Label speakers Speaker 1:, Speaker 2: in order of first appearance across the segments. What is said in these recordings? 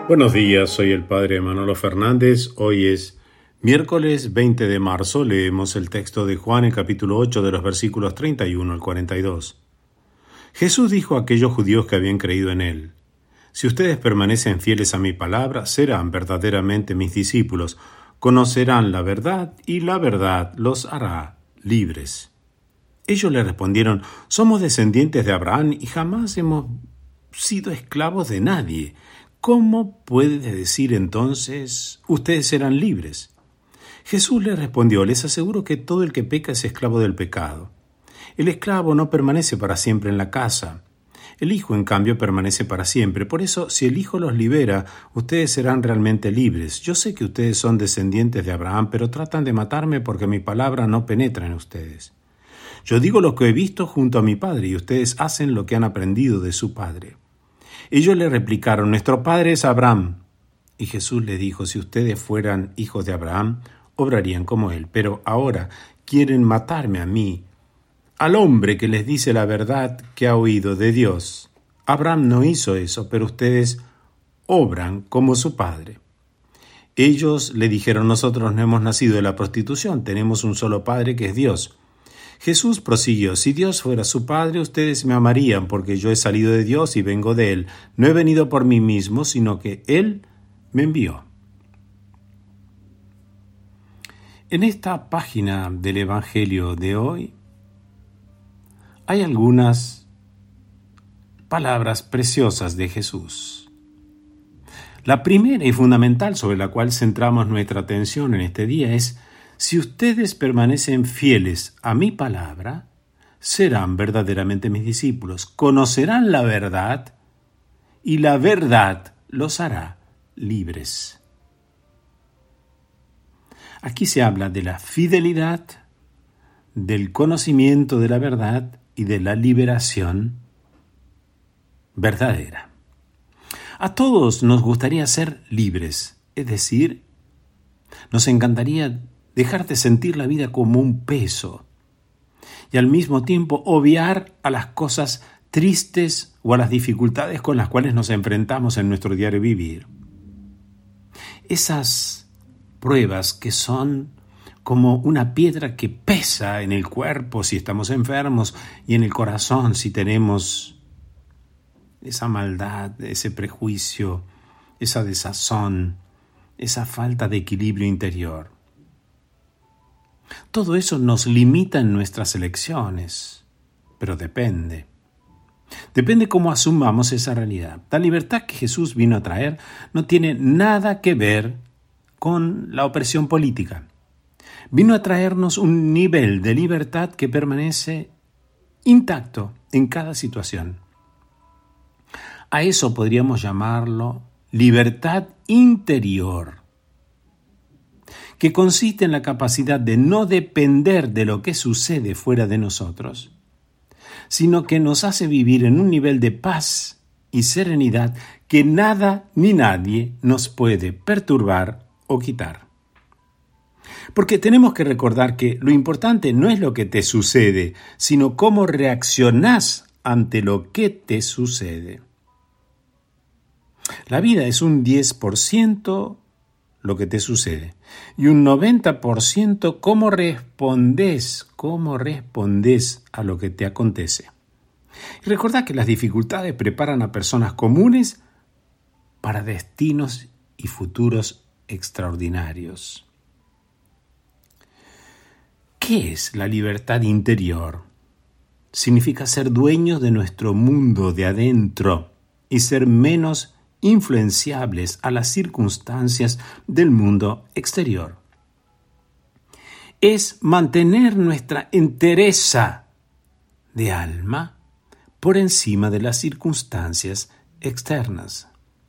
Speaker 1: Buenos días, soy el Padre Manolo Fernández. Hoy es miércoles 20 de marzo. Leemos el texto de Juan en capítulo 8 de los versículos 31 al 42. Jesús dijo a aquellos judíos que habían creído en él: Si ustedes permanecen fieles a mi palabra, serán verdaderamente mis discípulos, conocerán la verdad y la verdad los hará libres. Ellos le respondieron: Somos descendientes de Abraham y jamás hemos sido esclavos de nadie. ¿Cómo puedes decir entonces, ustedes serán libres? Jesús les respondió: Les aseguro que todo el que peca es esclavo del pecado. El esclavo no permanece para siempre en la casa. El Hijo, en cambio, permanece para siempre. Por eso, si el Hijo los libera, ustedes serán realmente libres. Yo sé que ustedes son descendientes de Abraham, pero tratan de matarme porque mi palabra no penetra en ustedes. Yo digo lo que he visto junto a mi Padre, y ustedes hacen lo que han aprendido de su Padre. Ellos le replicaron: Nuestro padre es Abraham. Y Jesús les dijo: Si ustedes fueran hijos de Abraham, obrarían como él. Pero ahora quieren matarme a mí, al hombre que les dice la verdad que ha oído de Dios. Abraham no hizo eso, pero ustedes obran como su padre. Ellos le dijeron: Nosotros no hemos nacido de la prostitución, tenemos un solo padre que es Dios. Jesús prosiguió: Si Dios fuera su Padre, ustedes me amarían, porque yo he salido de Dios y vengo de Él. No he venido por mí mismo, sino que Él me envió. En esta página del Evangelio de hoy hay algunas palabras preciosas de Jesús. La primera y fundamental sobre la cual centramos nuestra atención en este día es: Si ustedes permanecen fieles a mi palabra, serán verdaderamente mis discípulos, conocerán la verdad y la verdad los hará libres. Aquí se habla de la fidelidad, del conocimiento de la verdad y de la liberación verdadera. A todos nos gustaría ser libres, es decir, nos encantaría dejar de sentir la vida como un peso y al mismo tiempo obviar a las cosas tristes o a las dificultades con las cuales nos enfrentamos en nuestro diario vivir. Esas pruebas que son como una piedra que pesa en el cuerpo si estamos enfermos y en el corazón si tenemos esa maldad, ese prejuicio, esa desazón, esa falta de equilibrio interior. Todo eso nos limita en nuestras elecciones, pero depende. Depende cómo asumamos esa realidad. La libertad que Jesús vino a traer no tiene nada que ver con la opresión política. Vino a traernos un nivel de libertad que permanece intacto en cada situación. A eso podríamos llamarlo libertad interior, que consiste en la capacidad de no depender de lo que sucede fuera de nosotros, sino que nos hace vivir en un nivel de paz y serenidad que nada ni nadie nos puede perturbar o quitar. Porque tenemos que recordar que lo importante no es lo que te sucede, sino cómo reaccionás ante lo que te sucede. La vida es un 10% lo que te sucede y un 90% cómo respondes a lo que te acontece. Y recordá que las dificultades preparan a personas comunes para destinos y futuros extraordinarios. ¿Qué es la libertad interior? Significa ser dueños de nuestro mundo de adentro y ser menos influenciables a las circunstancias del mundo exterior. Es mantener nuestra entereza de alma por encima de las circunstancias externas.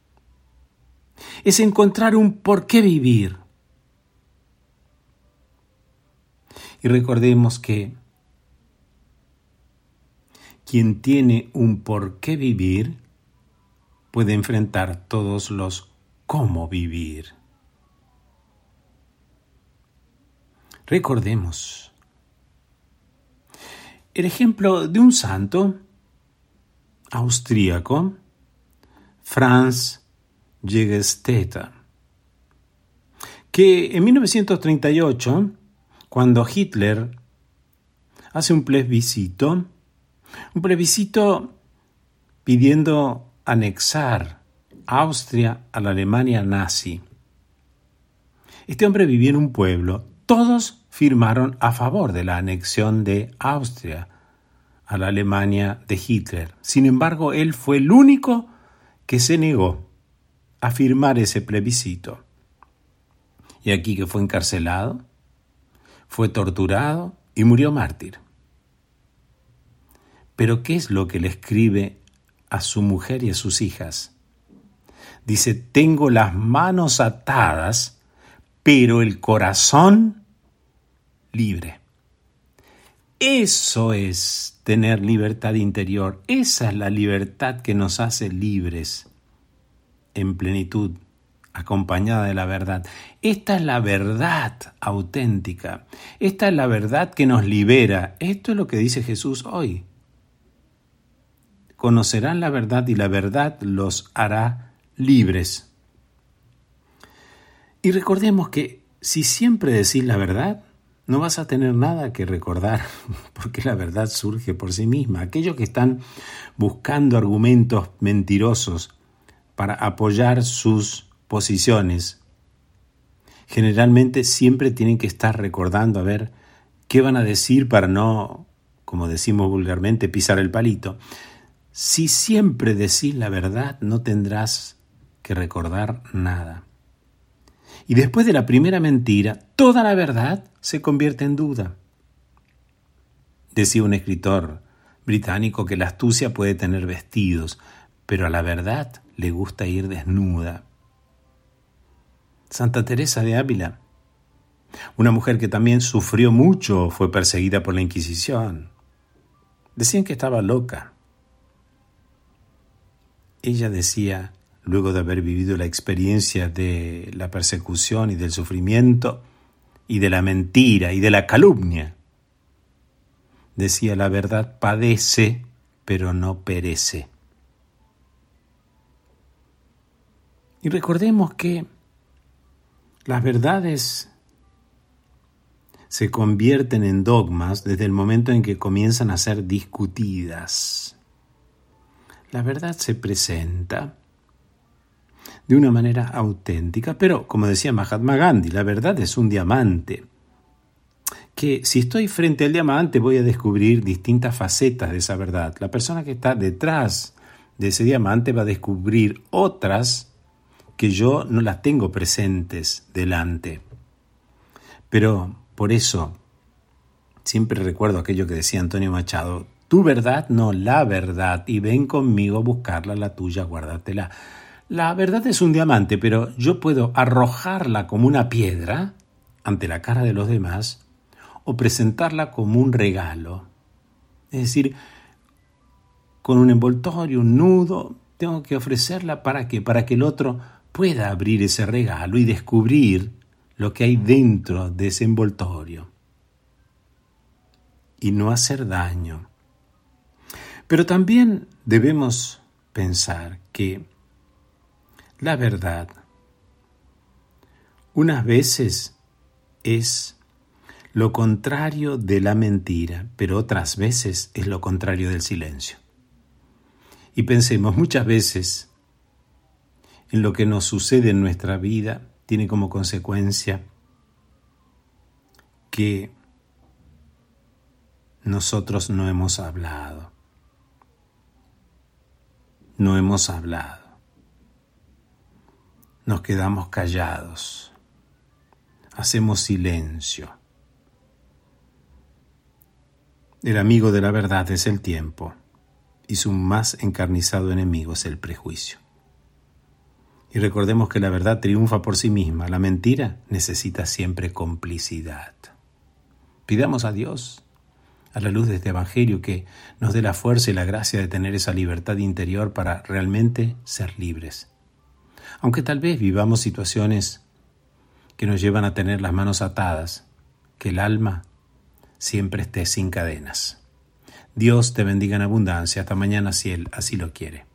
Speaker 1: Es encontrar un por qué vivir. Y recordemos que quien tiene un por qué vivir puede enfrentar todos los cómo vivir. Recordemos el ejemplo de un santo austríaco, Franz Jägerstätter, que en 1938, cuando Hitler hace un plebiscito pidiendo anexar Austria a la Alemania nazi. Este hombre vivía en un pueblo. Todos firmaron a favor de la anexión de Austria a la Alemania de Hitler. Sin embargo, él fue el único que se negó a firmar ese plebiscito. Y aquí que fue encarcelado, fue torturado y murió mártir. Pero ¿qué es lo que le escribe a su mujer y a sus hijas? Dice, tengo las manos atadas, pero el corazón libre. Eso es tener libertad interior. Esa es la libertad que nos hace libres en plenitud, acompañada de la verdad. Esta es la verdad auténtica. Esta es la verdad que nos libera. Esto es lo que dice Jesús hoy. Conocerán la verdad y la verdad los hará libres. Y recordemos que si siempre decís la verdad, no vas a tener nada que recordar, porque la verdad surge por sí misma. Aquellos que están buscando argumentos mentirosos para apoyar sus posiciones, generalmente siempre tienen que estar recordando a ver qué van a decir para no, como decimos vulgarmente, pisar el palito. Si siempre decís la verdad, no tendrás que recordar nada. Y después de la primera mentira, toda la verdad se convierte en duda. Decía un escritor británico que la astucia puede tener vestidos, pero a la verdad le gusta ir desnuda. Santa Teresa de Ávila, una mujer que también sufrió mucho, fue perseguida por la Inquisición. Decían que estaba loca. Ella decía, luego de haber vivido la experiencia de la persecución y del sufrimiento y de la mentira y de la calumnia, decía, la verdad padece, pero no perece. Y recordemos que las verdades se convierten en dogmas desde el momento en que comienzan a ser discutidas. La verdad se presenta de una manera auténtica, pero como decía Mahatma Gandhi, la verdad es un diamante, que si estoy frente al diamante voy a descubrir distintas facetas de esa verdad. La persona que está detrás de ese diamante va a descubrir otras que yo no las tengo presentes delante. Pero por eso siempre recuerdo aquello que decía Antonio Machado, tu verdad, no la verdad, y ven conmigo a buscarla, la tuya, guárdatela. La verdad es un diamante, pero yo puedo arrojarla como una piedra ante la cara de los demás o presentarla como un regalo. Es decir, con un envoltorio, un nudo, tengo que ofrecerla ¿para qué? Para que el otro pueda abrir ese regalo y descubrir lo que hay dentro de ese envoltorio y no hacer daño. Pero también debemos pensar que la verdad unas veces es lo contrario de la mentira, pero otras veces es lo contrario del silencio. Y pensemos, muchas veces en lo que nos sucede en nuestra vida tiene como consecuencia que nosotros no hemos hablado. No hemos hablado. Nos quedamos callados. Hacemos silencio. El amigo de la verdad es el tiempo y su más encarnizado enemigo es el prejuicio. Y recordemos que la verdad triunfa por sí misma. La mentira necesita siempre complicidad. Pidamos a Dios, a la luz de este Evangelio, que nos dé la fuerza y la gracia de tener esa libertad interior para realmente ser libres. Aunque tal vez vivamos situaciones que nos llevan a tener las manos atadas, que el alma siempre esté sin cadenas. Dios te bendiga en abundancia. Hasta mañana si Él así lo quiere.